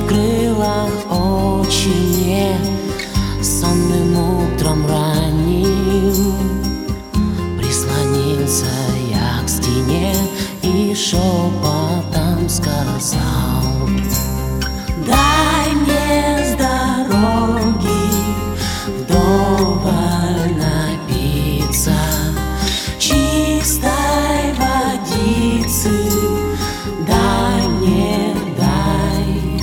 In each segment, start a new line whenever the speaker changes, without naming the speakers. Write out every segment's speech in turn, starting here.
открыла очи мне сонным утром ранним. Прислонился я к стене и шепотом сказал: дай мне с дороги вдоволь напиться чистой водицы. Дай мне, дай.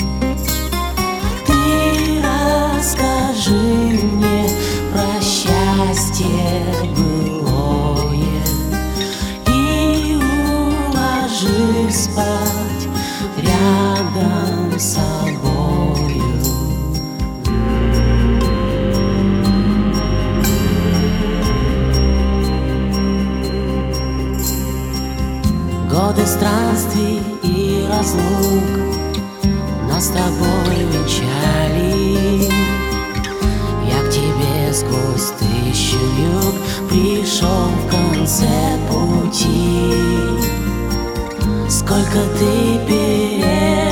Ты расскажи мне про счастье былое и уложи спать рядом с собою. Годы странствий и разлук нас с тобой венчали. Я к тебе сквозь тысячу юг пришел в конце пути. Сколько ты пережил,